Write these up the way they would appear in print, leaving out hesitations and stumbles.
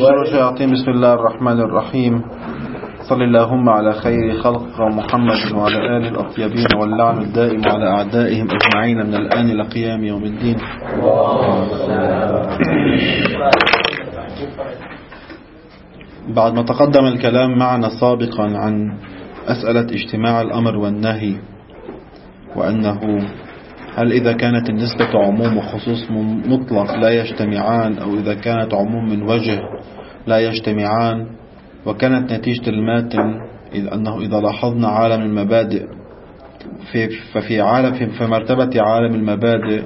شر الشياطين. بسم الله الرحمن الرحيم. صل اللهم على خير خلق محمد وعلى آله الأطيبين، واللعن الدائم على أعدائهم أجمعين من الآن إلى قيام يوم الدين. بعد ما تقدم الكلام معنا سابقا عن أسئلة اجتماع الأمر والنهي، وأنه هل إذا كانت النسبة عموم وخصوص مطلق لا يجتمعان، أو إذا كانت عموم من وجه لا يجتمعان. وكانت نتيجة الماتن أنه إذا لاحظنا عالم المبادئ في مرتبة عالم المبادئ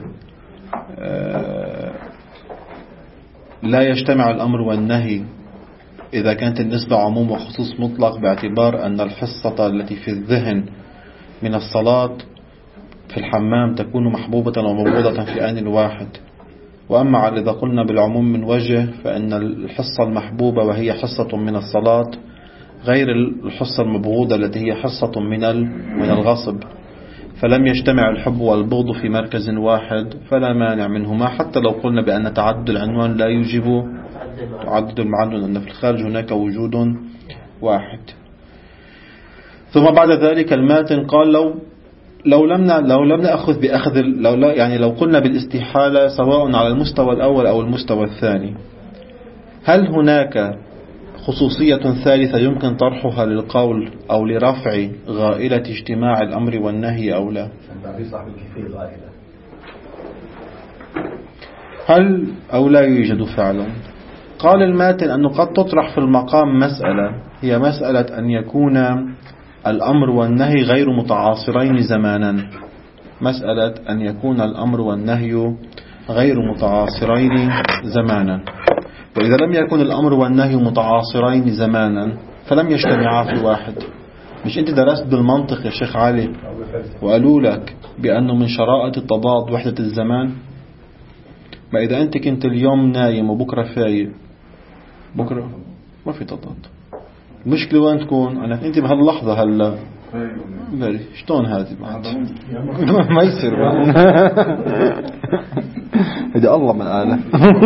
لا يجتمع الأمر والنهي إذا كانت النسبة عموم وخصوص مطلق، باعتبار أن الحصة التي في الذهن من الصلاة في الحمام تكون محبوبة ومبغوضة في آن واحد. وأما على إذا قلنا بالعموم من وجه، فإن الحصة المحبوبة وهي حصة من الصلاة غير الحصة المبغوضة التي هي حصة من الغصب، فلم يجتمع الحب والبغض في مركز واحد، فلا مانع منهما، حتى لو قلنا بأن تعدد العنوان لا يوجب تعدد المعنون، أن في الخارج هناك وجود واحد. ثم بعد ذلك الماتن قال لو لم نأخذ بأخذ لو قلنا بالاستحالة سواء على المستوى الأول أو المستوى الثاني، هل هناك خصوصية ثالثة يمكن طرحها للقول أو لرفع غائلة اجتماع الأمر والنهي أو لا؟ هل أو لا يوجد فعلا؟ قال الماتن أنه قد تطرح في المقام مسألة، هي مسألة أن يكون الأمر والنهي غير متعاصرين زمانا. مسألة أن يكون الأمر والنهي غير متعاصرين زمانا. وإذا لم يكن الأمر والنهي متعاصرين زمانا فلم يجتمعا في واحد. مش أنت درست بالمنطق يا شيخ علي وقالوا لك بأنه من شرائط التضاد وحدة الزمان؟ ما إذا أنت كنت اليوم نايم وبكرة فايق، بكرة ما في تضاد. المشكلة وين تكون؟ أنت بهاللحظة هلا شلون هذه ما يصير هذا الله من آله.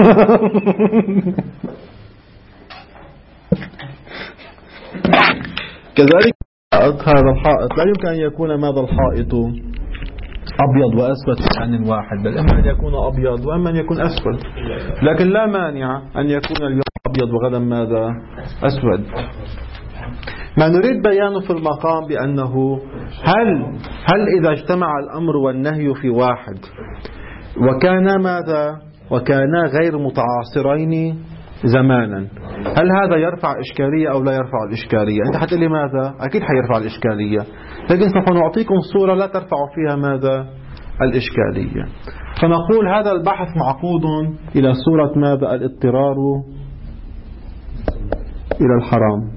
كذلك هذا الحائط لا يمكن أن يكون ماذا الحائط أبيض وأسود في آن واحد، بل إما أن يكون أبيض وإما أن يكون أسود، لكن لا مانع أن يكون اليوم أبيض وغدا ماذا أسود. ما نريد بيانه في المقام بأنه هل إذا اجتمع الأمر والنهي في واحد وكانا غير متعاصرين زمانا، هل هذا يرفع إشكالية أو لا يرفع الإشكالية؟ أنت حتقول لي ماذا؟ أكيد حيرفع الإشكالية، لكن سوف نعطيكم صورة لا ترفع فيها ماذا؟ الإشكالية. فنقول هذا البحث معقود إلى صورة ماذا؟ الاضطرار إلى الحرام.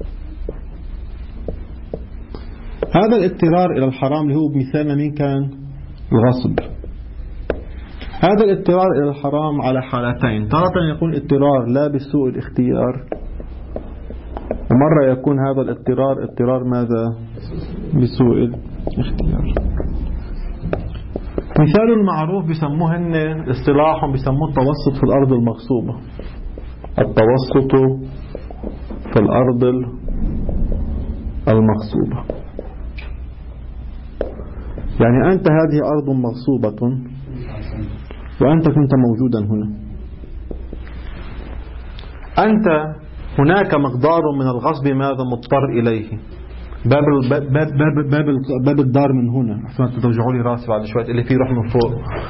هذا الاضطرار إلى الحرام اللي هو بمثالنا مين كان؟ الغصب. هذا الاضطرار إلى الحرام على حالتين، تارة يكون اضطرار لا بسوء الاختيار، ومرة يكون هذا اضطرار ماذا؟ بسوء الاختيار. مثال المعروف بيسموه اصطلاحهم بيسموه التوسط في الأرض المغصوبة. التوسط في الأرض المغصوبة، يعني أنت هذه أرض مغصوبة وأنت كنت موجودا هنا. أنت هناك مقدار من الغصب ماذا مضطر إليه. باب الدار من هنا، أحسن ترجعوا لي راسي بعد شوية اللي فيه روح من فوق،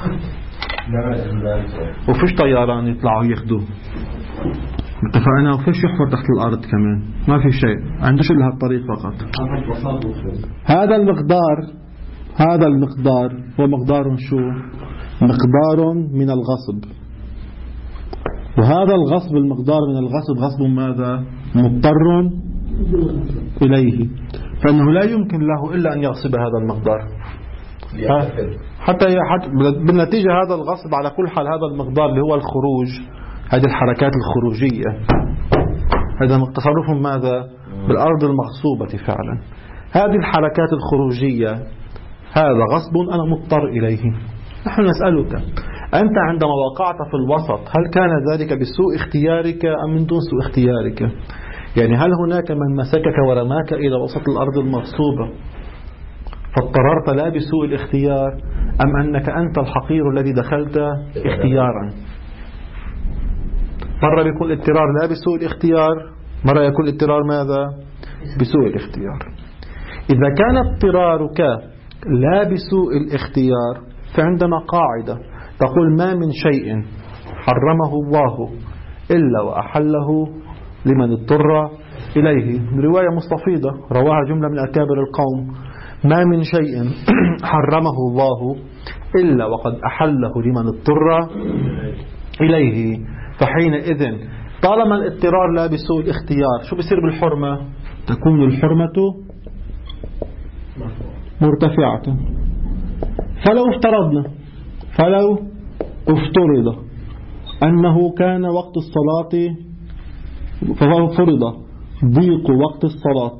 وفيش طيران يطلعوا ياخدوه، اتفقنا، وفيش يحفر تحت الأرض كمان، ما في شيء، عندوش إلا هالطريق فقط. هذا المقدار هو مقدار شو؟ مقدار من الغصب. وهذا الغصب، المقدار من الغصب، غصب ماذا؟ مضطر إليه، فإنه لا يمكن له إلا أن يغصب هذا المقدار حتى بالنتيجة هذا الغصب على كل حال. هذا المقدار اللي هو الخروج، هذه الحركات الخروجية، هذا تصرف ماذا؟ بالأرض المغصوبة فعلا. هذه الحركات الخروجية هذا غصب أنا مضطر إليه. نحن نسألك أنت عندما وقعت في الوسط هل كان ذلك بسوء اختيارك أم من دون سوء اختيارك؟ يعني هل هناك من مسكك ورماك إلى وسط الأرض المغصوبة فاضطررت لا بسوء الاختيار، أم أنك أنت الحقير الذي دخلت اختيارا؟ مرة بيكون الاضطرار لا بسوء الاختيار، مرة يكون الاضطرار ماذا؟ بسوء الاختيار. إذا كان اضطرارك لا بسوء الاختيار فعندنا قاعدة تقول ما من شيء حرمه الله إلا وأحله لمن اضطر إليه. رواية مستفيضة رواها جملة من أكابر القوم: ما من شيء حرمه الله إلا وقد أحله لمن اضطر إليه. فحينئذ طالما الاضطرار لا بسوء الاختيار شو بصير بالحرمة؟ تكون الحرمة مرتفعة. فلو افترض أنه كان وقت الصلاة، ففرض ضيق وقت الصلاة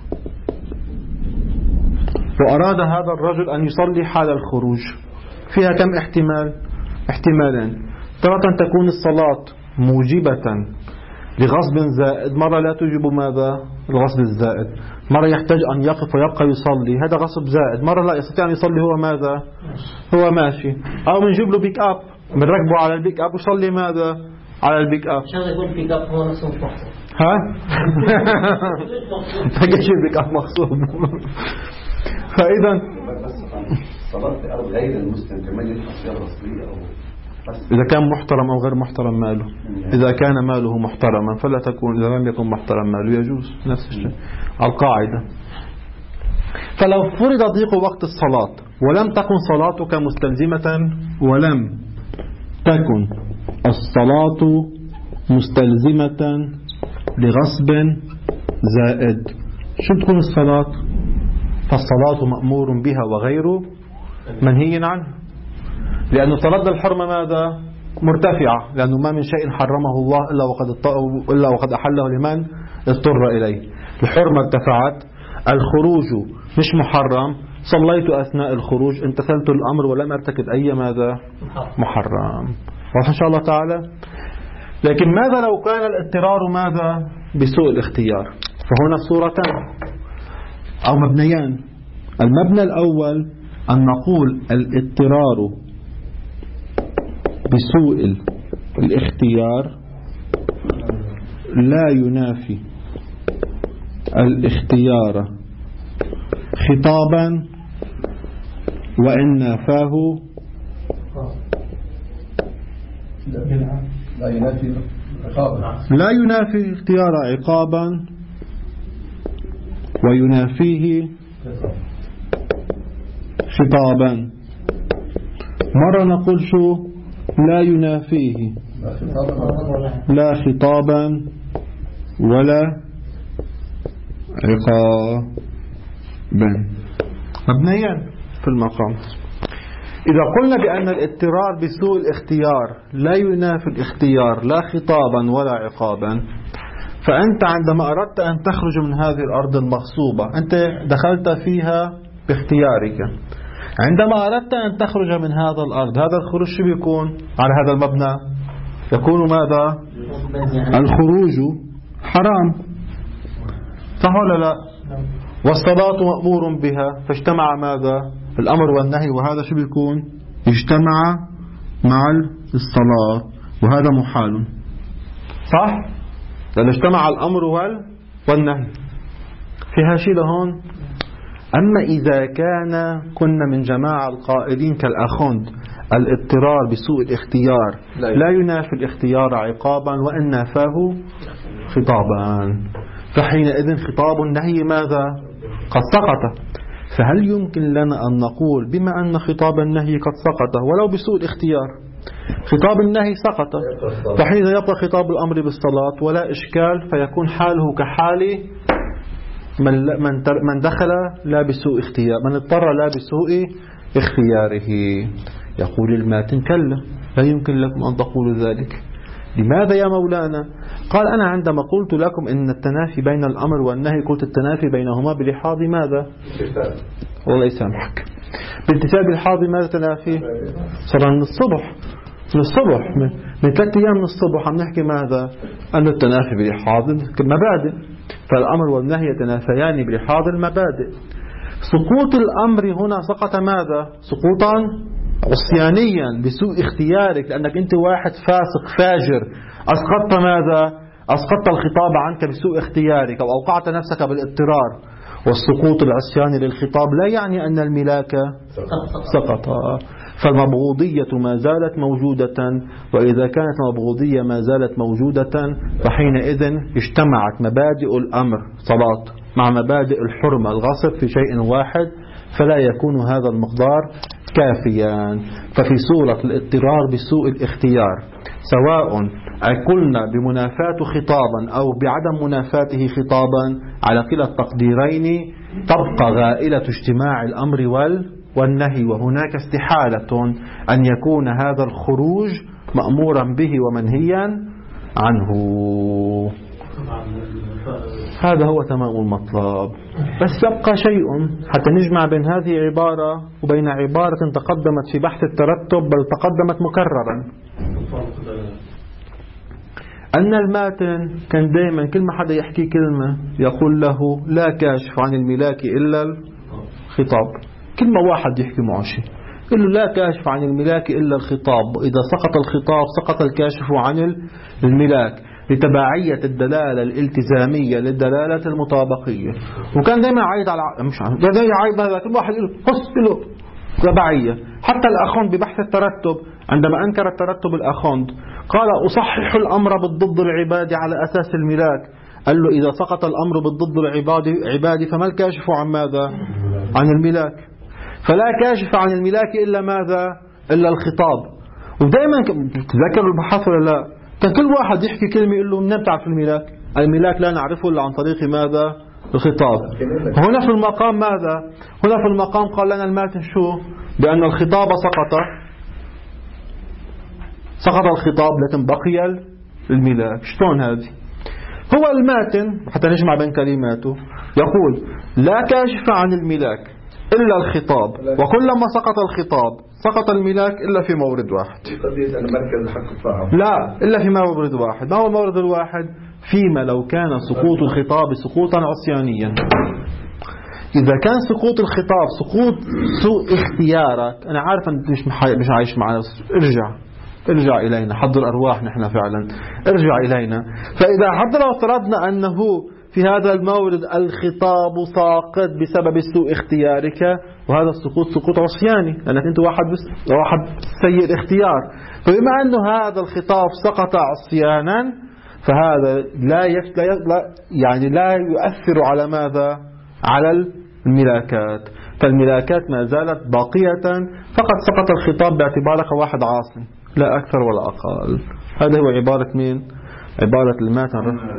وأراد هذا الرجل أن يصلي حال الخروج، فيها كم احتمال؟ احتمالين. تارة تكون الصلاة موجبة لغصب زائد، مرة لا توجب ماذا؟ الغصب الزائد. مرة يحتاج أن يقف ويبقى يصلي، هذا غصب زائد. مرة لا يستطيع أن يصلي هو ماذا؟ هو ماشي. أو بنجيب له بيك أب، بنركبه على البيك أب ويصلي ماذا؟ على البيك أب. عشان يقول بيك أب هو نفسه مش محسوب. ها؟ فقش البيك أب مقصود. فإذا صلاة في أرض غير المسلم كمان يدفع صيغة رسمية أو إذا كان محترم أو غير محترم ماله. إذا كان ماله محترما فلا تكون، إذا لم يكن محترم ماله يجوز. نفس الشيء القاعدة. فلو فرض ضيق وقت الصلاة ولم تكن صلاتك مستلزمة، ولم تكن الصلاة مستلزمة لغصب زائد، شو تكون الصلاة؟ فالصلاة مأمور بها وغير منهي عنه، لأنه تردد الحرمة ماذا؟ مرتفعة، لأنه ما من شيء حرمه الله إلا وقد أحله لمن اضطر إليه. الحرمة ارتفعت، الخروج مش محرم، صليت أثناء الخروج، امتثلت الأمر ولم أرتكب أي ماذا؟ محرم. واضح إن شاء الله تعالى. لكن ماذا لو كان الاضطرار ماذا؟ بسوء الاختيار؟ فهنا صورتان أو مبنيان. المبنى الأول أن نقول الاضطرار بسوء الاختيار لا ينافي الاختيار خطابا، وإن نافاه لا ينافي الاختيار عقابا وينافيه خطابا. مرة نقول شو؟ لا ينافيه لا خطابا ولا عقابا، مبنيا في المقام. إذا قلنا بأن الاضطرار بسوء الاختيار لا ينافي الاختيار لا خطابا ولا عقابا، فأنت عندما أردت أن تخرج من هذه الأرض المغصوبة أنت دخلت فيها باختيارك. عندما أردت أن تخرج من هذا الأرض، هذا الخروج شو بيكون على هذا المبنى؟ يكون ماذا؟ الخروج حرام، صح ولا لا؟ والصلاة مأمور بها، فاجتمع ماذا؟ الأمر والنهي، وهذا شو بيكون؟ اجتمع مع الصلاة، وهذا محال، صح؟ لأن اجتمع الأمر والنهي. فيها شيء لهون. أما إذا كنا من جماعة القائلين كالأخوند الاضطرار بسوء الاختيار لا ينافي الاختيار عقابا وإن نافاه خطابا، فحينئذ خطاب النهي ماذا؟ قد سقط. فهل يمكن لنا أن نقول بما أن خطاب النهي قد سقط ولو بسوء الاختيار، خطاب النهي سقط، فحين يبقى خطاب الأمر بالصلاة ولا إشكال، فيكون حاله كحال من دخل لا بسوء اختيار، من اضطر لا بسوء اختياره. يقول الماتن كلا، لا يمكن لكم أن تقولوا ذلك. لماذا يا مولانا؟ قال أنا عندما قلت لكم إن التنافي بين الأمر والنهي قلت التنافي بينهما بلحاظ ماذا؟ والله يسامحك، بالتفاء بالحاظ ماذا تنافي؟ صلاة الصبح. من الصبح، من 3 أيام من الصبح عم نحكي ماذا؟ أن التنافي بلحاظ المبادئ، فالأمر والنهي يتنافيان بلحاظ المبادئ. سقوط الأمر هنا سقط ماذا؟ سقوطا عصيانيا بسوء اختيارك، لأنك أنت واحد فاسق فاجر، أسقطت ماذا؟ أسقطت الخطاب عنك بسوء اختيارك أو أوقعت نفسك بالاضطرار. والسقوط العصياني للخطاب لا يعني أن الملاك سقط، فالمبغوضية ما زالت موجودة، وإذا كانت المبغوضية ما زالت موجودة فحينئذ اجتمعت مبادئ الأمر صلاة مع مبادئ الحرمة الغصب في شيء واحد، فلا يكون هذا المقدار كافيا. ففي صورة الاضطرار بسوء الاختيار، سواء قلنا بمنافاة خطابا أو بعدم منافاته خطابا، على كلا التقديرين تبقى غائلة اجتماع الأمر والنهي، وهناك استحالة أن يكون هذا الخروج مأمورا به ومنهيا عنه. هذا هو تمام المطلب. بس يبقى شيء حتى نجمع بين هذه العبارة وبين عبارة تقدمت في بحث الترتب، بل تقدمت مكررا، أن الماتن كان دائما كل ما حدا يحكي كلمة يقول له لا كاشف عن الملاك إلا الخطاب. كل ما واحد يحكي معه شيء يقول له لا كاشف عن الملاك إلا الخطاب، وإذا سقط الخطاب سقط الكاشف عن الملاك، لتبعية الدلالة الالتزامية للدلالة المطابقية. وكان دائما عايد على مش دائما عايد هذا، كل واحد يقول قص له تبعية. حتى الأخوند ببحث الترتب عندما أنكر الترتب الأخوند قال أصحح الأمر بالضد العبادي على أساس الملاك. قال له إذا سقط الأمر بالضد العبادي فما الكاشف عن ماذا؟ عن الملاك. فلا كاشف عن الملاك إلا ماذا؟ إلا الخطاب. ودائما تذكروا البحث ولا لا؟ كان كل واحد يحكي كلمة يقول له من بتعرف الملاك لا نعرفه إلا عن طريق ماذا؟ الخطاب. هنا في المقام ماذا؟ هنا في المقام قال لنا الماتن شو؟ بأن الخطاب سقط الخطاب لكن بقي الملاك. شلون هذه؟ هو الماتن حتى نجمع بين كلماته يقول لا كاشف عن الملاك إلا الخطاب، وكلما سقط الخطاب سقط الملاك إلا في مورد واحد. لا، إلا في مورد واحد. ما هو المورد الواحد؟ فيما لو كان سقوط الخطاب سقوطا عصيانيا. إذا كان سقوط الخطاب سقوط سوء اختيارك، أنا عارف أنت مش عايش معنا، ارجع إلينا، حضر أرواح نحن فعلا، ارجع إلينا. فإذا حتى لو افترضنا أنه في هذا المورد الخطاب ساقط بسبب سوء اختيارك، وهذا السقوط سقوط عصياني لأنك أنت واحد سيء الاختيار، فبما أنه هذا الخطاب سقط عصيانا فهذا لا يؤثر على ماذا؟ على الملاكات. فالملاكات ما زالت باقية، فقط سقط الخطاب باعتبارك واحد عاصم لا أكثر ولا أقل. هذا هو عبارة مين؟ عبارة الماتن.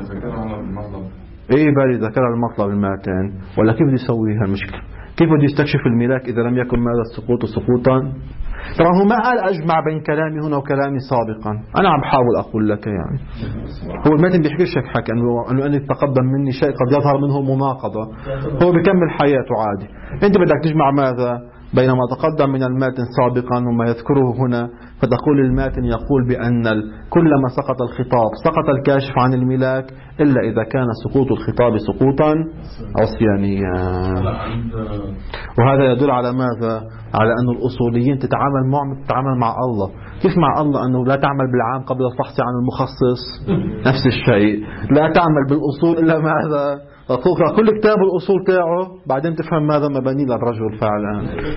إيه بالي ذكر المطلب الماتن، ولا كيف بده يسويها المشكلة؟ كيف بده يستكشف الملاك إذا لم يكن ماذا السقوط سقوطا؟ طبعا هو ما قال أجمع بين كلامي هنا وكلامي سابقا، أنا عم بحاول أقول لك يعني. هو الماتن بيحكيش هيك حكي أنه أن يتقدم مني شيء قد يظهر منه مناقضة، هو بيكمل حياته عادي. أنت بدك تجمع ماذا بين ما تقدم من الماتن سابقا وما يذكره هنا، فتقول الماتن يقول بأن كلما سقط الخطاب سقط الكاشف عن الملاك إلا إذا كان سقوط الخطاب سقوطا عصيانيا. وهذا يدل على ماذا؟ على أن الأصوليين تتعامل مع الله. كيف مع الله؟ أنه لا تعمل بالعام قبل الفحص عن المخصص، نفس الشيء. لا تعمل بالأصول إلا ماذا؟ تقرأ كل كتاب الأصول تاعه بعدين تفهم ماذا مباني للرجل فعلا.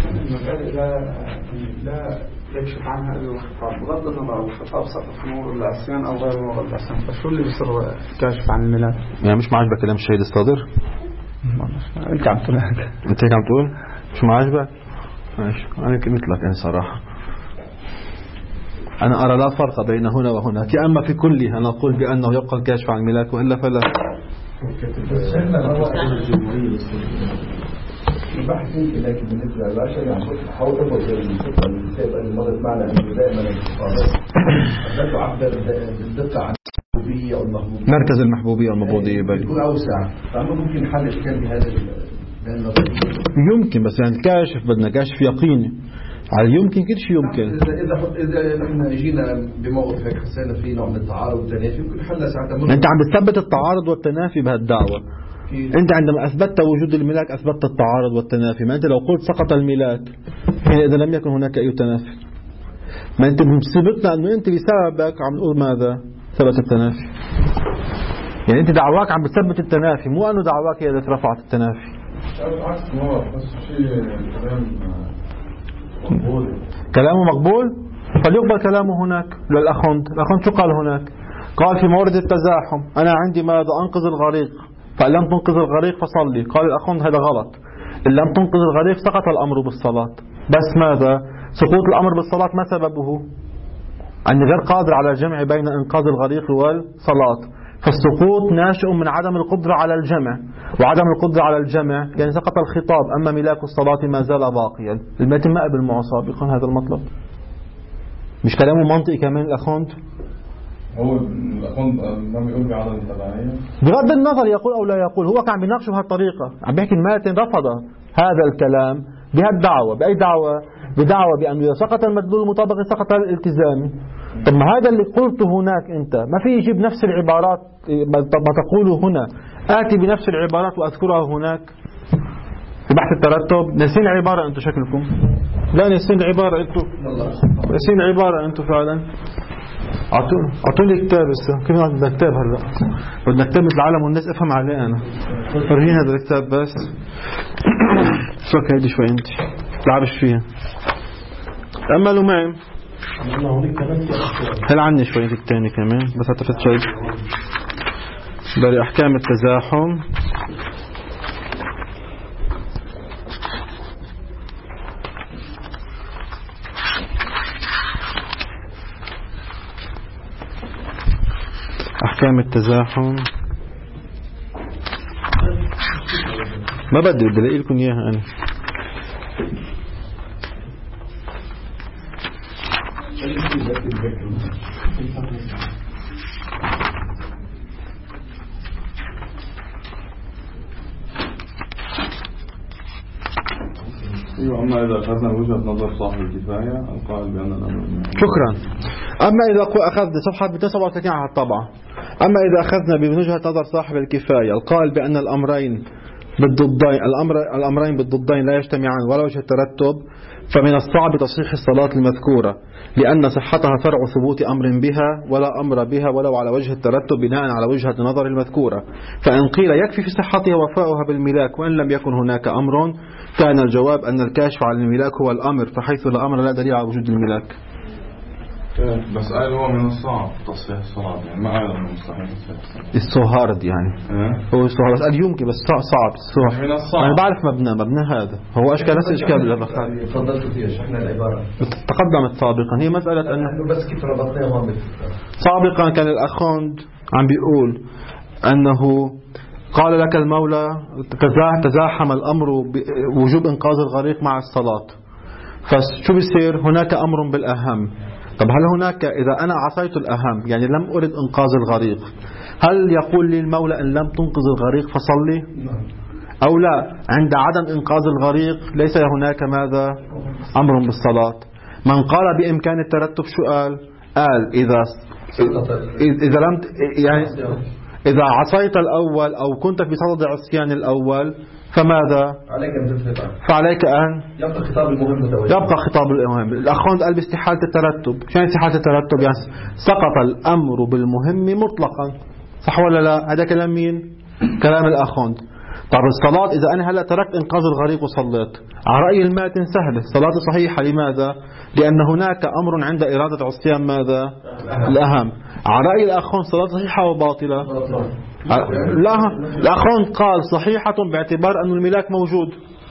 لا يكشف عنها إلا الخطاب، بغض النظر الخطاب سقط نور العصيان أو غير نور العصيان، فشو اللي بيصير كاشف عن الملاك؟ يعني مش معجبك كلام الشهيد الصادر؟ أنت عم تقول هذا، أنت هيك عم تقول؟ مش معجبك؟ ماشي، أنا مثلك أنا صراحة. أنا أرى لا فرق بين هنا وهناك، أما في كله أنا أقول بأنه يبقى الكاشف عن الملاك وإلا فلا. البحث يمكن، لكن بالنسبة للبشر يعني حاول تفضل الكتاب اللي مرت معنا انه دائما الخطابات أدته عبدا بالدقة عن المحبوبية والمحبوبية، مركز المحبوبية والمبغوضية بيكون أوسع، فأما ممكن حل إشكال بهذا النظرية؟ يمكن، بس يعني الكاشف بدنا كاشف يقيني. على يمكن كل شيء يمكن. إذا نحن جينا بموقف هيك حسينا فيه نوع من التعارض والتنافي يمكن حلنا ساعتها. أنت عم بتثبت التعارض والتنافي بهالدعوة. أنت عندما أثبتت وجود الملاك أثبتت التعارض والتنافي. ما أنت لو قلت سقط الملاك إذا لم يكن هناك أي تنافي. ما أنت سبقنا أنه أنت بسببك عم نقول ماذا؟ ثبت التنافي. يعني أنت دعواك عم بتثبت التنافي، مو أنه دعواك هي التي رفعت التنافي. كلامه مقبول، فليقبل كلامه هناك للأخوند. الأخوند شو قال هناك؟ قال في مورد التزاحم أنا عندي ماذا؟ أنقذ الغريق، فإن لم تنقذ الغريق فصلي. قال الأخوند هذا غلط، إن لم تنقذ الغريق سقط الأمر بالصلاة. بس ماذا؟ سقوط الأمر بالصلاة ما سببه؟ أني غير قادر على الجمع بين إنقاذ الغريق والصلاة، فالسقوط ناشئ من عدم القدرة على الجمع، وعدم القدرة على الجمع يعني سقط الخطاب. أما ملاك الصلاة ما زال باقيا. المتن ما قبل معه سابقا هذا المطلب. مش كلامه منطقي كمان الأخوند؟ هو الأخوند ما بيقول بعدم التبعية بغض النظر يقول أو لا يقول، هو كان بيناقشه بهالطريقة. عم بيحكي المتن رفض هذا الكلام بهالدعوة. بأي دعوة؟ بدعوة بأنه إذا سقط المدلول المطابق سقط الالتزامي. طب ما هذا اللي قلته هناك أنت ما في يجيب نفس العبارات ما تقوله هنا، آتي بنفس العبارات وأذكرها هناك في بحث الترتب. نسين عبارة أنتم شكلكم، لا نسين عبارة أنتم، نسين عبارة أنتم فعلا. أعطوني كتاب هسه. كيف بدنا كتاب هلا؟ بدنا كتاب مثل العالم والناس أفهم عليه أنا. فرجيني هذا الكتاب بس. شو هيدي شوي أنت تلعبش فيها. تأملوا معي. هل عني شوي الثاني كمان بس هتفت شوي بري أحكام التزاحم. أحكام التزاحم ما بدي الاقي لكم اياها انا. أما إذا أخذنا وجهة نظر صاحب الكفاية القائل بأن الأمر شكرا. أما إذا أخذنا صفحة 39 على الطبعة. أما إذا أخذنا بوجهة نظر صاحب الكفاية القائل بأن الأمرين بالضدين الأمرين بالضدين لا يجتمعان ولا وجه الترتب، فمن الصعب تصحيح الصلاة المذكورة لأن صحتها فرع ثبوت أمر بها ولا أمر بها ولو على وجه الترتب بناء على وجهة نظر المذكورة. فإن قيل يكفي في صحتها وفاؤها بالملاك وإن لم يكن هناك أمر، كان الجواب أن الكاشف على الملاك هو الأمر، فحيث لا أمر لا دليل على وجود الملاك. بس قال هو من الصعب تصحيح الصلاة، يعني ما قال انه مستحيل تصحيح الصلاة. It's so hard يعني. هو so hard بس قال يمكن بس صعب. من الصعب. أنا بعرف مبنى هذا هو أشكال نفس إشكال الأبخار. تفضلت فيها شرحنا العبارة. تقدمت سابقا هي مسألة أنه بس كيف ربطناها هون. سابقا كان الأخوند عم بيقول أنه قال لك المولى تزاحم الأمر بوجوب إنقاذ الغريق مع الصلاة، فشو بيصير؟ هناك أمر بالأهم. طب هل هناك إذا أنا عصيت الأهم يعني لم أرد إنقاذ الغريق، هل يقول لي المولى إن لم تنقذ الغريق فصلي أو لا؟ عند عدم إنقاذ الغريق ليس هناك ماذا؟ أمر بالصلاة. من قال بإمكان الترتب شو قال إذا لم يعني إذا عصيت الأول أو كنت في صدد عصيان الأول فماذا؟ فعليك أن يبقى خطاب المهم متوجه. يبقى خطاب المهم. الأخوان قال باستحالة الترتب. شو يعني استحالة الترتب؟ يعني سقط الأمر بالمهم مطلقا، صح ولا لا؟ هذا كلام مين؟ كلام الأخوان. طب الصلاة إذا أنا هلأ تركت إنقاذ الغريق وصليت، على رأي الماتن سهلة صلاة صحيحة. لماذا؟ لأن هناك أمر عند إرادة عصيان ماذا؟ الأهم. على رأي الأخوان صلاة صحيحة وباطلة. لا، الأخوان قال صحيحة باعتبار أن الملاك موجود.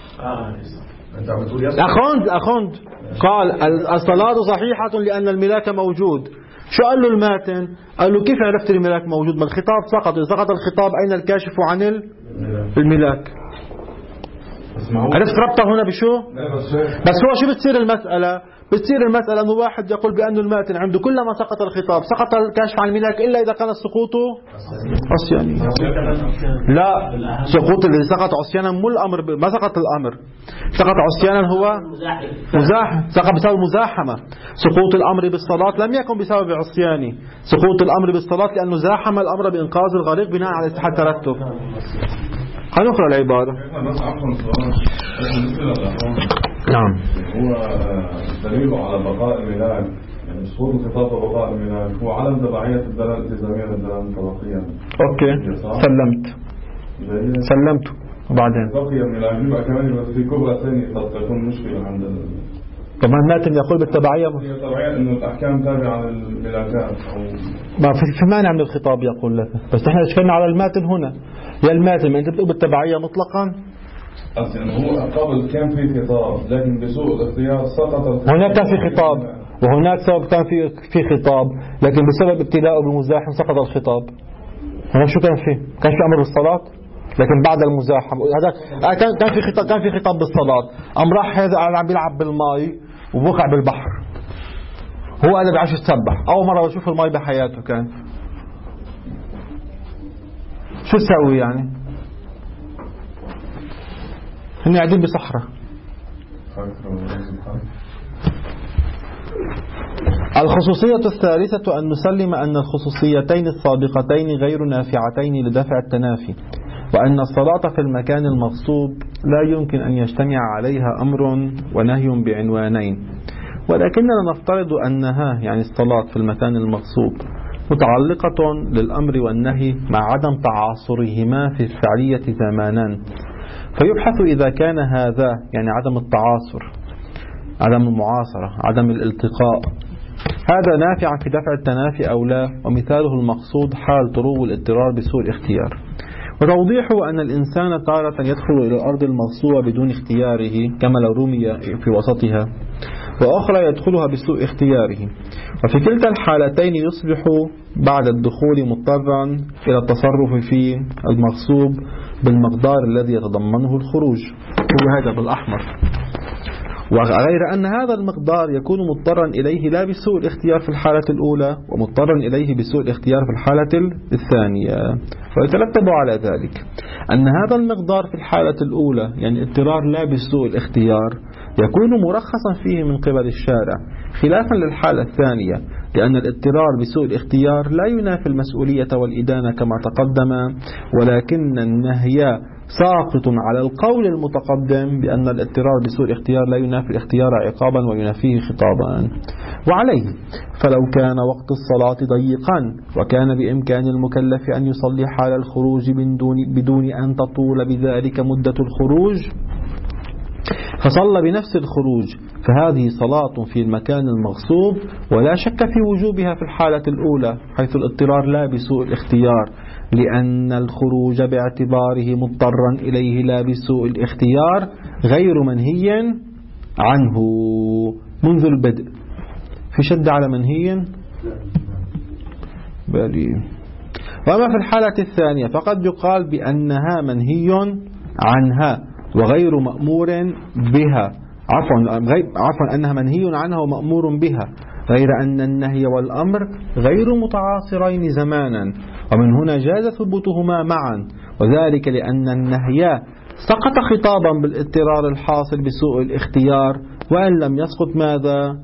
الأخوان قال الصلاة صحيحة لأن الملاك موجود. شو قال له الماتن؟ قال له كيف عرفت الملاك موجود؟ ما الخطاب سقط. إذا سقط الخطاب أين الكاشف عن الملاك؟ عرفت ربطه هنا بشو؟ بس هو شو بتصير المسألة؟ بتصير المسألة أنه واحد يقول بأن الماتن عنده كلما سقط الخطاب سقط الكشف عن الملاك إلا إذا كان السقوط عصياني. لا، سقوط الذي سقط عصيانا مو الأمر ما سقط الأمر، سقط عصيانا هو مزاحم، سقط بسبب مزاحمة. سقوط الأمر بالصلاة لم يكن بسبب عصياني، سقوط الأمر بالصلاة لأنه زاحم الأمر بإنقاذ الغريق بناء على اتحاد ترتب. خلينا نقرأ العبارة. نعم. هو دليل على بقاء الميلاد، يعني سقوط الخطاب وبقاء الميلاد هو عدم تبعية الدلالة الالتزامية للدلالة طبقيا. اوكي سلمت وبعدين بقي الميلاد يبقى كمان في كبرى ثانية قد تكون مشكلة عند طبعا الماتن يقول بالتبعية انه الاحكام تابعة للملاكات ما في مانع من الخطاب يقول لك، بس احنا اشكلنا على الماتن هنا. يا الماتن ما انت بتقول بالتبعية مطلقا، يعني هو قبل كان في خطاب لكن بسوء الاختيار سقط. هناك كان في خطاب وهناك سبب كان في خطاب لكن بسبب ابتلاءه بمزاحم سقط الخطاب. هنا شو كان فيه؟ كان في امر بالصلاة لكن بعد المزاحم هذا كان في خطاب بالصلاة. قام راح هذا عم بيلعب بالماء وبوقع بالبحر، هو قال بعرفش يتسبح، اول مرة بشوف الماء بحياته كان شو تسوي يعني؟ هن قاعدين بصحراء. الخصوصية الثالثة أن نسلم أن الخصوصيتين السابقتين غير نافعتين لدفع التنافي، وأن الصلاة في المكان المغصوب لا يمكن أن يجتمع عليها أمر ونهي بعنوانين، ولكننا نفترض أنها يعني الصلاة في المكان المغصوب متعلقة للأمر والنهي مع عدم تعاصرهما في الفعلية زمانا، فيبحث إذا كان هذا يعني عدم التعاصر، عدم المعاصرة، عدم الالتقاء، هذا نافع في دفع التنافي أو لا، ومثاله المقصود حال طرو الاضطرار بسوء الاختيار. وتوضيحه أن الإنسان تارة يدخل إلى الأرض المغصوبة بدون اختياره كما لو رمي في وسطها، وأخرى يدخلها بسوء اختياره، وفي كلتا الحالتين يصبح بعد الدخول مضطرا إلى التصرف في المغصوب بالمقدار الذي يتضمنه الخروج، هو هذا بالأحمر، وغير أن هذا المقدار يكون مضطرا إليه لا بسوء الاختيار في الحالة الأولى ومضطرا إليه بسوء الاختيار في الحالة الثانية. ويترتب على ذلك أن هذا المقدار في الحالة الأولى يعني اضطرار لا بسوء الاختيار يكون مرخصا فيه من قبل الشارع، خلافا للحالة الثانية، لأن الاضطرار بسوء الاختيار لا ينافي المسؤولية والإدانة كما تقدم، ولكن النهي ساقط على القول المتقدم بأن الاضطرار بسوء الاختيار لا ينافي الاختيار عقابا وينافيه خطابا. وعليه فلو كان وقت الصلاة ضيقا وكان بإمكان المكلف أن يصلي حال الخروج بدون أن تطول بذلك مدة الخروج فصلى بنفس الخروج، فهذه صلاة في المكان المغصوب ولا شك في وجوبها في الحالة الأولى حيث الاضطرار لا بسوء الاختيار، لأن الخروج باعتباره مضطرا إليه لا بسوء الاختيار غير منهي عنه منذ البدء. في شد على منهي بالي. وأما في الحالة الثانية فقد يقال بأنها منهي عنها وغير مأمور بها، عفوا أنها منهي عنها ومأمور بها، غير أن النهي والأمر غير متعاصرين زمانا، ومن هنا جاز ثبوتهما معا، وذلك لأن النهي سقط خطابا بالاضطرار الحاصل بسوء الاختيار، وأن لم يسقط ماذا؟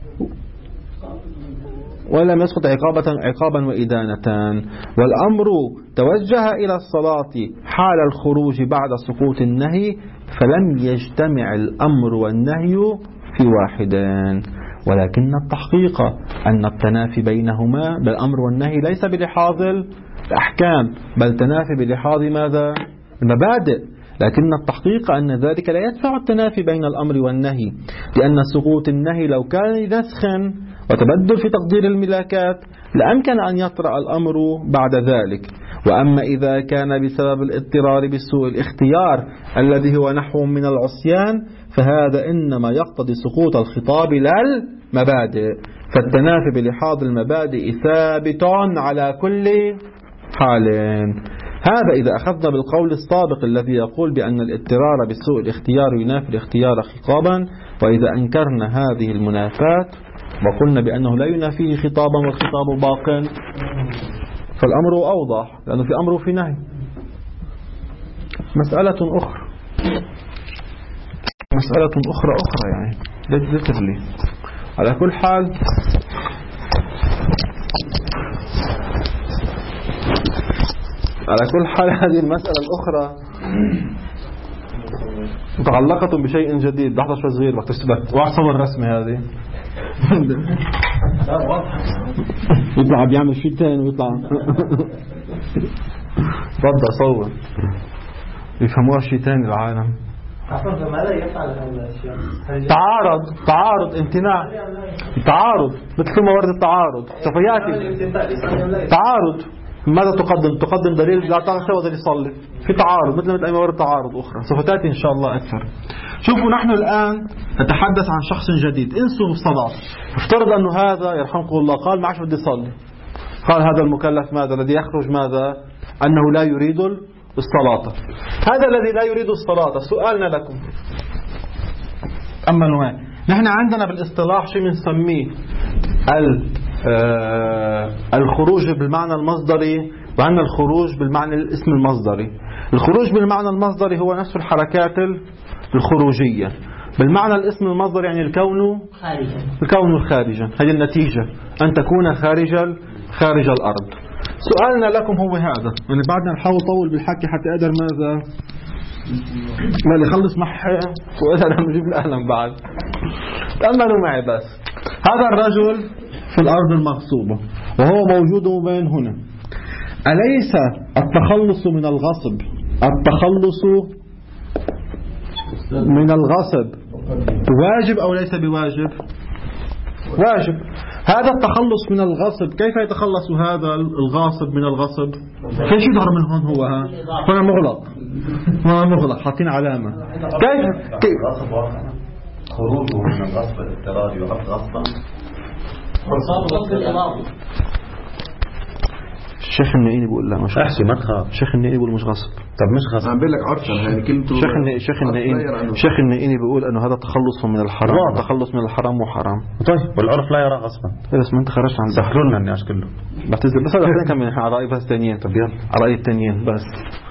ولم يسقط عقابا وإدانة، والأمر توجه إلى الصلاة حال الخروج بعد سقوط النهي، فلم يجتمع الأمر والنهي في واحدين، ولكن التحقيق أن التنافي بينهما بالأمر والنهي ليس بلحاظ الأحكام بل تنافي بلحاظ ماذا؟ المبادئ، لكن التحقيق أن ذلك لا يدفع التنافي بين الأمر والنهي، لأن سقوط النهي لو كان لنسخ وتبدل في تقدير الملاكات لأمكن أن يطرأ الأمر بعد ذلك، وأما إذا كان بسبب الاضطرار بسوء الاختيار الذي هو نحو من العصيان فهذا إنما يقتضي سقوط الخطاب لا المبادئ، فالتنافي بلحاظ المبادئ ثابت على كل حال. هذا إذا أخذنا بالقول السابق الذي يقول بأن الاضطرار بسوء الاختيار ينافي الاختيار خطابا، وإذا أنكرنا هذه المنافاة وقلنا بأنه لا ينافيه خطابا والخطاب باق، فالأمر أوضح، لأنه في أمر وفي نهي. مسألة أخرى يعني literally. على كل حال هذه المسألة الأخرى متعلقة بشيء جديد. لحظة شوي صغير وقت السبت واحد صور رسمي هذه يطلع بيعمل شيء تاني ويطلع تفضل صور يفهموها شيء تاني العالم. ماذا يفعل هذا الشيء؟ تعارض امتناع، تعارض مثل ما ورد التعارض سوف يأتي تعارض. ماذا تقدم دليل لا تغشى ودليل صلي، في تعارض مثل أي موارد تعارض أخرى سوف تأتي إن شاء الله أكثر. شوفوا نحن الآن نتحدث عن شخص جديد، انسوا الصلاة. افترض أنه هذا يرحمكم الله قال ما عادش بدي صلي، قال هذا المكلف ماذا الذي يخرج ماذا أنه لا يريد الصلاة. هذا الذي لا يريد الصلاة سؤالنا لكم أما نوع نحن عندنا بالاصطلاح شيء بنسميه الخروج بالمعنى المصدري، وعندنا الخروج بالمعنى الاسم المصدري. الخروج بالمعنى المصدري هو نفس الحركات الخروجية، بالمعنى الاسم المصدري يعني الكون خارجا. هذه النتيجة أن تكون خارج الأرض. سؤالنا لكم هو هذا، يعني بعدنا نحاول طول بالحكي حتى أقدر ماذا ما يخلص معي وأنا نجيب الأهلم بعد. تأملوا معي بس. هذا الرجل في الأرض المغصوبة وهو موجود بين هنا. أليس التخلص من الغصب واجب أو ليس بواجب؟ واجب. هذا التخلص من الغصب كيف يتخلص هذا الغاصب من الغصب؟ كيف يظهر من هون؟ هو هنا مغلق حاطين علامة. كيف خروجه من الغصب الاضطراري يعد غصبا؟ الشيخ النائيني بيقول لا مش احكي ما تخاف. الشيخ النائيني بيقول مش غصب. طب مش غصب، عم بقول لك عرفا يعني كلمته. الشيخ النائيني بيقول انه هذا تخلص من الحرام، تخلص من الحرام وحرام. طيب والعرف لا يرى غصبا. بس ما انت خرجت عن سحروا لنا الناس كله. بعتذر بس احنا كمان على رأي بس ثانيين. طب يلا على رأي الثانيين بس.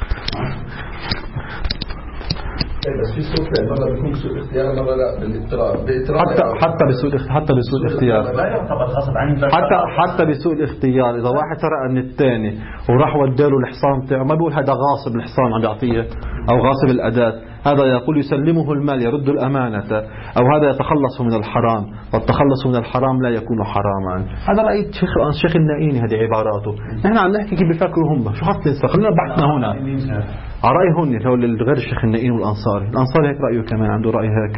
بس في سوء مرة بيكون سوء اختيار مرة لا بالاضطرار. حتى بسوء الاختيار لا يعتبر غصب عني. حتى بسوء الاختيار إذا واحد سرق من الثاني وراح وداله الحصان تاعه ما بيقول هذا غاصب الحصان عم يعطيه أو غاصب الأداة، هذا يقول يسلمه المال يرد الأمانة، أو هذا يتخلص من الحرام، والتخلص من الحرام لا يكون حراما. هذا رأي الشيخ النائيني، هذه عباراته. نحن عم نحكي كيف بيفكروا هم. شو حط ننسى خلينا بحثنا هنا على رأي هون هو غير الشيخ النائيني الأنصاري هيك رأيه كمان عنده رأي هيك.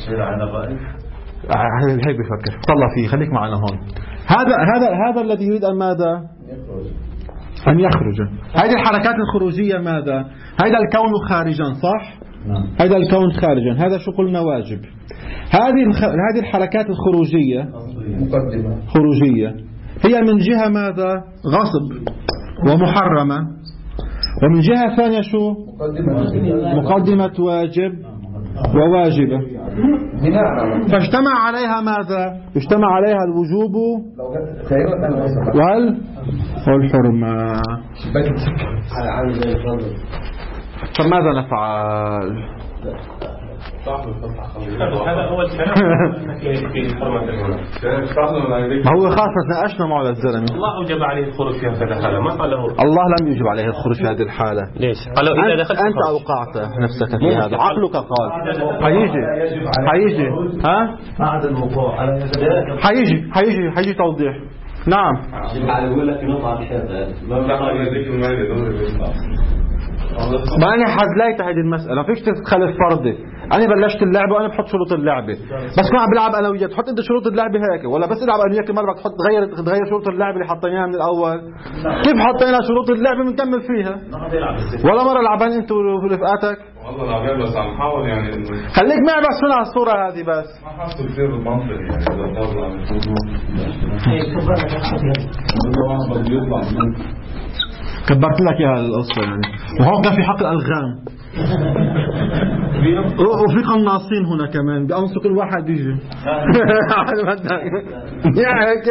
هيك بيفكر. طلع فيه خليك معنا هون. هذا الذي يريد أن ماذا؟ أن يخرج. هذه الحركات الخروجية ماذا؟ هذا الكون خارجا صح؟ هذا الكون خارجا. هذا شو قلنا واجب. هذه الحركات الخروجية خروجية هي من جهة ماذا؟ غصب ومحرمة، ومن جهة ثانية شو؟ مقدمة واجب وواجبة. فاجتمع عليها ماذا؟ اجتمع عليها الوجوب والحرمة. فماذا نفعل؟ هذا هو الكلام في حرمة المنى. ما هو خاصة ناقشنا معه للزلمة. الله أوجب عليه الخروج في هذه الحالة، ما قال له. الله لم يوجب عليه الخروج في هذه الحالة. ليش؟ قالوا إذا دخلت أنت أوقعت نفسك في هذا. عقلك قال حيجي ها؟ بعد الوقوع على حيجي توضيح. نعم. يقول لك نقطة ما أنا حزليت هذه المسألة، فيش تتخلف فرضي. أنا بلشت اللعبة وأنا بحط شروط اللعبة، بس ما عم بلعب أنا وياك. تحط أنت شروط اللعبة هيك، ولا بس العب أنا وياك مرة تحط تغير شروط اللعبة اللي حطيناها من الأول. كيف حطينا شروط اللعبة بنكمل فيها؟ ولا مرة لعبان أنت ورفقاتك؟ والله لعبان بس عم حاول يعني خليك معي بس هنا على الصورة هذه بس. ما حاسه كثير بالمنطق يعني إذا طلع كبرت لك يا القصة يعني. وهون كان في حق الألغام وفي قناصين هنا كمان بأنصوا كل واحد يجي يعني هيك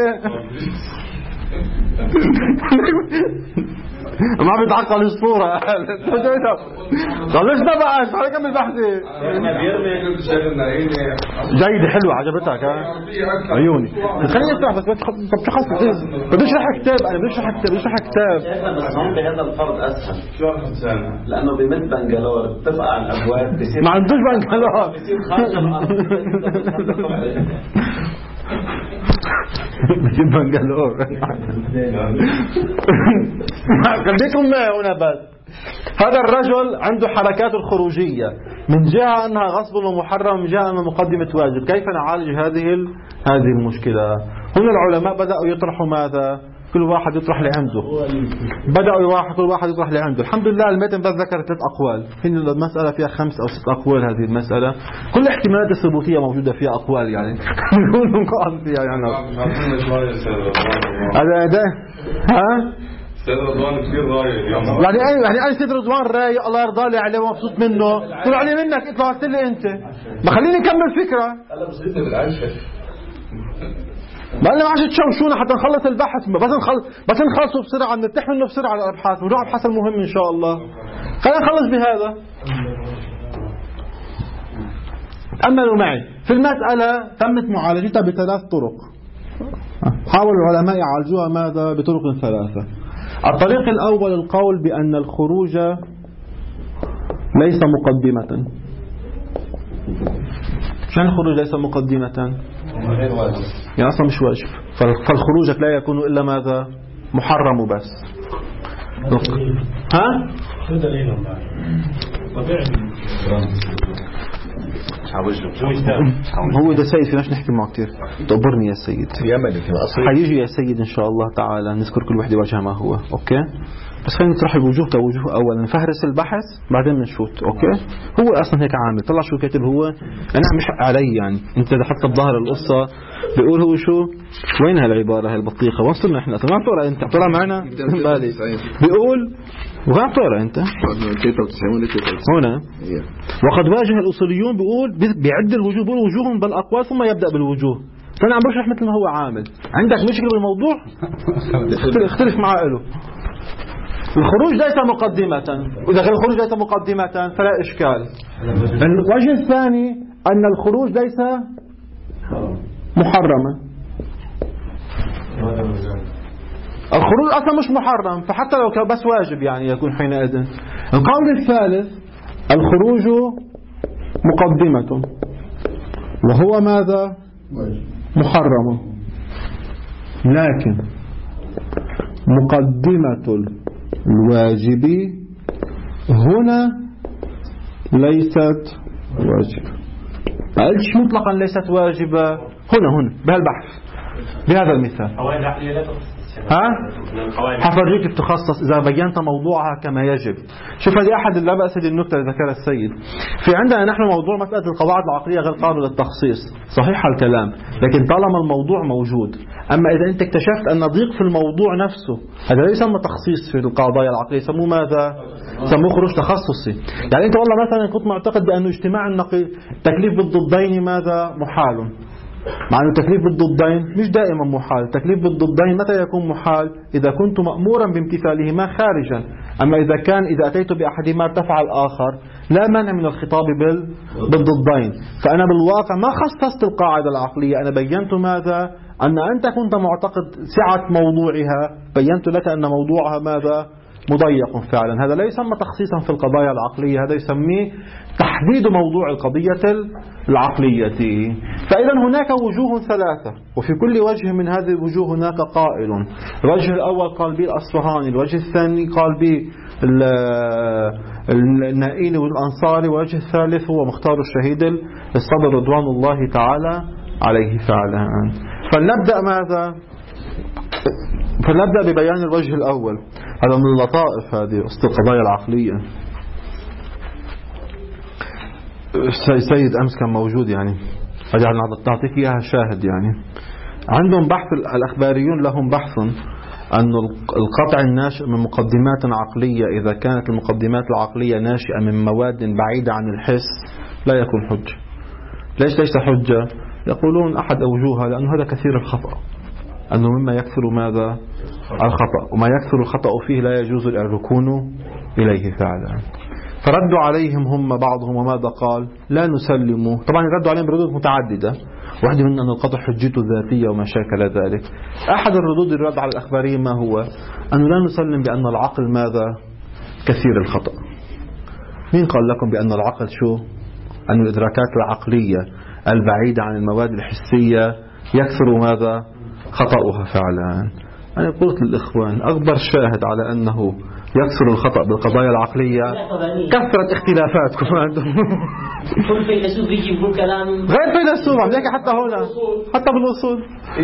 ما بيتعقل الصورة خلصنا بقى شو هيك من بحثي جيد حلوة عجبتك عيوني خليني اسمع بس بتخصص بدي اشرح كتاب انا بدي اشرح كتاب بس هون بهذا الفرض اسهل لانه بمثل بنجلور بتبقى على الابواب ما عندوش بنجلور بصير خارج الارض بجيب بنجلور خليكم هنا بس. هذا الرجل عنده حركات الخروجية من جهة أنها غصب ومحرم من جهة أنها مقدمة واجب. كيف نعالج هذه المشكلة؟ هنا العلماء بدأوا يطرحوا ماذا؟ كل واحد يطرح لعنده. كل واحد يطرح لعنده. الحمد لله المتن بس ذكر 3 أقوال. هنا المسألة فيها 5 أو 6 أقوال. هذه المسألة كل احتمالات الثبوتية موجودة فيها أقوال يعني. نقول نقاط فيها يعني. هذا ها؟ سيد رضوان كثير رايق يعني أي سيد رضوان رايق الله يرضى لي عليه ومبسوط منه. طلع علي منك اطلع لي أنت. ما خليني أكمل فكرة. هلا بصيرنا بالعشاء ما لنا عشان تشوشونا حتى نخلص البحث بس نخلصه بسرعة نرتاح منه بسرعة على الأبحاث ونروح أبحاث المهم إن شاء الله. خلينا نخلص بهذا. تأملوا معي في المسألة تمت معالجتها ب3 طرق. حاول العلماء يعالجوها ماذا؟ بطرق 3. الطريق الأول القول بأن الخروج ليس مقدمة. شان الخروج ليس مقدمة؟ يعني أصلا مش واجب. فالخروج لا يكون إلا ماذا؟ محرم وبس. ها؟ شو دليل هو ده سيد فيناش نحكي معه كتير. تقبرني يا سيد حيجي يا سيد إن شاء الله تعالى نذكر كل واحد وجه ما هو. أوكي بس خلينا نطرح الوجوه كوجوه أولا نفهرس البحث بعدين بنشوت. أوكي هو أصلا هيك عامل طلع شو كاتب هو أنا مش حق علي يعني. أنت إذا حتى بظهر القصة بيقول هو شو وين هالعبارة هالبطيخة وصلنا إحنا طبعا بتقرأ أنت بتقرأ معنا بالي بيقول وين بتقرأ أنت هنا وقد واجه الأصوليون بيقول بيعد الوجوه بيقول وجوه بالأقوال ثم يبدأ بالوجوه. فأنا عم بشرح مثل ما هو عامل. عندك مشكلة بالموضوع اختلف معاه له. الخروج ليس مقدمة وإذا كان الخروج ليس مقدمة فلا إشكال. الوجه الثاني أن الخروج ليس محرما. الخروج أصلا مش محرم فحتى لو كان بس واجب يعني يكون حينئذ. القول الثالث الخروج مقدمة وهو ماذا؟ محرم. لكن مقدمة الواجب هنا ليست واجبة. ما قلتش مطلقا ليست واجبة. هنا بهالبحث بهذا المثال ها حفرجيك كيف تخصص إذا بينت موضوعها كما يجب. شوف هذه أحد لا بأس النكتة اللي ذكرها السيد. في عندنا نحن موضوع مسألة القواعد العقلية غير قابل للتخصيص صحيح الكلام لكن طالما الموضوع موجود. أما إذا أنت اكتشفت أن ضيق في الموضوع نفسه هذا لا يسمى تخصيص في القضايا العقلية يسموه ماذا؟ يسموه خروج تخصصي. يعني أنت والله مثلا كنت معتقد بأنه اجتماع التكليف بالضدين ماذا؟ محال. مع أن التكليف بالضدين مش دائما محال. التكليف بالضدين متى يكون محال؟ إذا كنت مأمورا بامتثالهما خارجا. أما إذا أتيت بأحدهما ارتفع الآخر لا مانع من الخطاب بالضدين. فأنا بالواقع ما خصصت القاعدة العقلية. أنا بينت ماذا؟ أن أنت كنت معتقد سعة موضوعها بينت لك أن موضوعها ماذا؟ مضيق فعلا. هذا لا يسمى تخصيصا في القضايا العقلية. هذا يسميه تحديد موضوع القضية العقلية. فإذا هناك وجوه 3 وفي كل وجه من هذه الوجوه هناك قائل. الوجه الأول قال به الأصفهاني. الوجه الثاني قال به النائلي والأنصاري. والوجه الثالث هو مختار الشهيد الصدر رضوان الله تعالى عليه فعلا. فلنبدأ ماذا؟ فلنبدأ ببيان الوجه الأول. هذا من اللطائف هذه وسط القضايا العقلية. السيد أمس كان موجود يعني أجعل نعطيك إياها شاهد يعني. عندهم بحث الأخباريون لهم بحث أن القطع الناشئ من مقدمات عقلية إذا كانت المقدمات العقلية ناشئة من مواد بعيدة عن الحس لا يكون حجة. ليس حجة؟ يقولون أحد أوجوهها لأنه هذا كثير الخطأ، أنه مما يكثر ماذا؟ الخطأ، وما يكثر الخطأ فيه لا يجوز الركون إليه فعلا. فردوا عليهم هم بعضهم وماذا قال؟ لا نسلم. طبعا ردوا عليهم بردود متعددة، واحدة من أن القطع حجته ذاتية وما شاكل ذلك. أحد الردود الرد على الأخباريين ما هو؟ أنه لا نسلم بأن العقل ماذا؟ كثير الخطأ. مين قال لكم بأن العقل شو؟ أن الإدراكات العقلية البعيدة عن المواد الحسية يكثر ماذا؟ خطأها فعلا. أنا قلت للإخوان أكبر شاهد على أنه يكثر الخطأ بالقضايا العقلية كثرة اختلافاتكم عندهم. كل فيلسوف يجي يقول كلام غير فيلسوف عم يحكي حتى هنا حتى بالوصول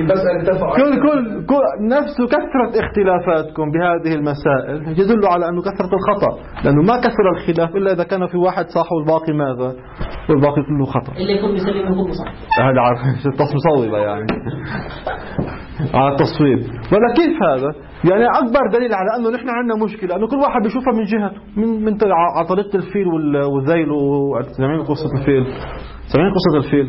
كل نفس كثرة اختلافاتكم بهذه المسائل يدل على أنه كثرة الخطأ، لأنه ما كثر الخلاف إلا إذا كان في واحد صح والباقي ماذا؟ والباقي كله خطأ. اللي يكون بيسلم يكون صح. هذا عارف التصويبة يعني على التصويب. ولا كيف هذا؟ يعني أكبر دليل على أنه نحن عندنا مشكلة أنه كل واحد بيشوفها من جهته، من على طريقة الفيل والذيل. سامعين قصة الفيل؟ سامعين قصة الفيل؟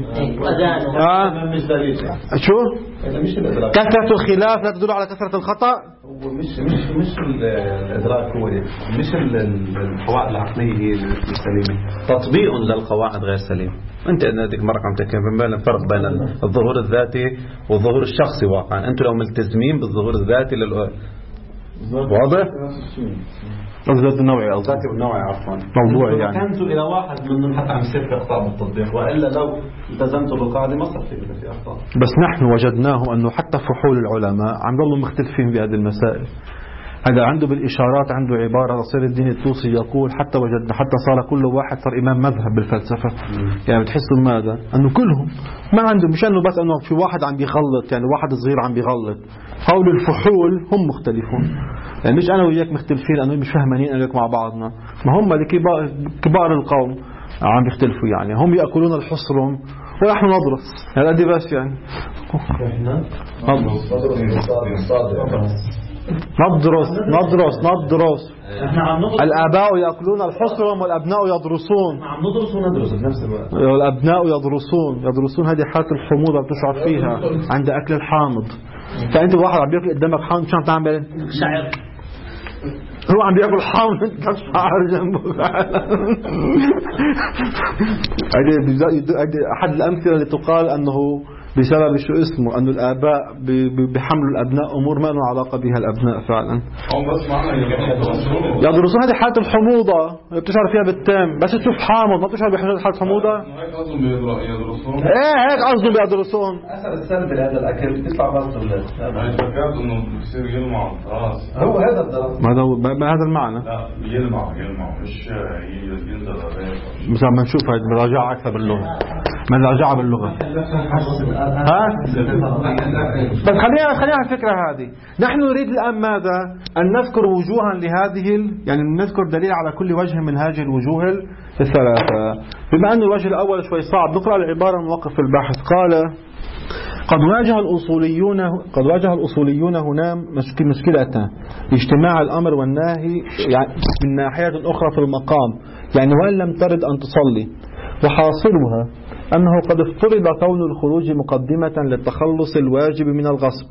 شو؟ كثرة الخلاف لا تدل على كثرة الخطأ. مش الإدراك هو مش القواعد العقلية هي السليمة، تطبيق للقواعد غير سليم. أنت هذيك مرة عم تحكي بين الفرق بين الظهور الذاتي والظهور الشخصي. واقعا أنتم لو ملتزمين بالظهور الذاتي واضح؟ الذات النوعي الذاتي والنوعي عفوا موضوعي يعني كنتوا إلى واحد منهم حتى عم يصير في أخطاء بالتطبيق، وإلا لو التزمتوا بالقاعدة ما صار في أخطاء. بس نحن وجدناهم أنه حتى فحول العلماء عم يضلوا مختلفين بهذه المسائل. هذا عنده بالإشارات عنده عبارة نصير الدين الطوسي يقول حتى وجدنا حتى صار كل واحد صار إمام مذهب بالفلسفة. يعني بتحسوا ماذا؟ أنه كلهم ما عنده، مش أنه بس أنه في واحد عم بيغلط، يعني واحد صغير عم بيغلط. حول الفحول هم مختلفون، يعني مش أنا وياك مختلفين لأنه مش فهمانين أنك مع بعضنا، ما هم كبار القوم عم بيختلفوا. يعني هم يأكلون الحصرم ونحن ندرس. هذا دي بس يعني ندرس. الآباء يأكلون الحصرم والأبناء يدرسون. ندرس وندرس بنفس الوقت. الأبناء يدرسون. هذه حالة الحموضة بتشعر فيها عند أكل الحامض. فأنت واحد عم بيأكل قدامك حامض شو عم تعمل؟ شعر. هو عم بيأكل حامض انت شعر جنبه. أحد الأمثلة اللي تقال أنه بسبب شو اسمه أنه الآباء بحملوا الأبناء أمور ما لها علاقة بها الأبناء فعلا. يدرسون هذه حالة الحموضة بتشعر فيها بالتام، بس تشوف حامض ما بتشعر بحالة الحموضة. هيك قصدهم بيدرسون. أثر السلبي لهذا الأكل بيطلع بس إنه بصير يلمع الراس. هو هذا الدرس. هذا المعنى. لا يلمع مش ينزل. مثلا ما نشوف هاي مراجعة أكثر باللغة. مراجعة باللغة. بس خلينا على الفكرة هذه. نحن نريد الآن ماذا؟ أن نذكر وجوها لهذه، يعني نذكر دليل على كل وجه من هذه الوجوه الثلاثة. بما أن الوجه الأول شوي صعب نقرأ العبارة الموقف في البحث. قال قد واجه الأصوليون هنا مشكلة اجتماع الأمر والنهي يعني من ناحية أخرى في المقام، يعني وإن لم ترد أن تصلي، وحاصلها أنه قد افترض كون الخروج مقدمة للتخلص الواجب من الغصب،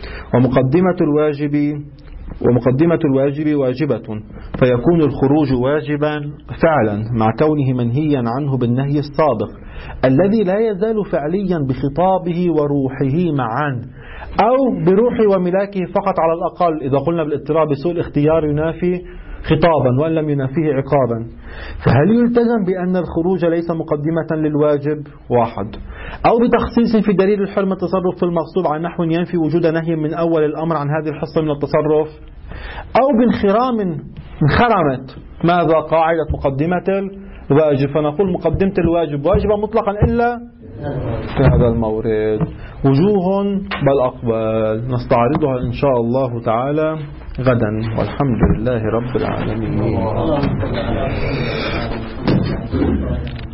ومقدمة الواجب واجبة، فيكون الخروج واجبا فعلا مع كونه منهيا عنه بالنهي السابق الذي لا يزال فعليا بخطابه وروحه معا، أو بروحه وملاكه فقط على الأقل. إذا قلنا بالاضطراب سوء الاختيار ينافي خطابا وأن لم ينافيه عقابا. فهل يلتزم بأن الخروج ليس مقدمة للواجب؟ واحد. أو بتخصيص في دليل الحرمة التصرف في المغصوب عن نحو ينفي وجود نهي من أول الأمر عن هذه الحصة من التصرف، أو انخرمت ماذا قاعدة مقدمة الواجب، فنقول مقدمة الواجب واجبة مطلقا إلا في هذا المورد. وجوه بل أقبل نستعرضها إن شاء الله تعالى غدا، والحمد لله رب العالمين.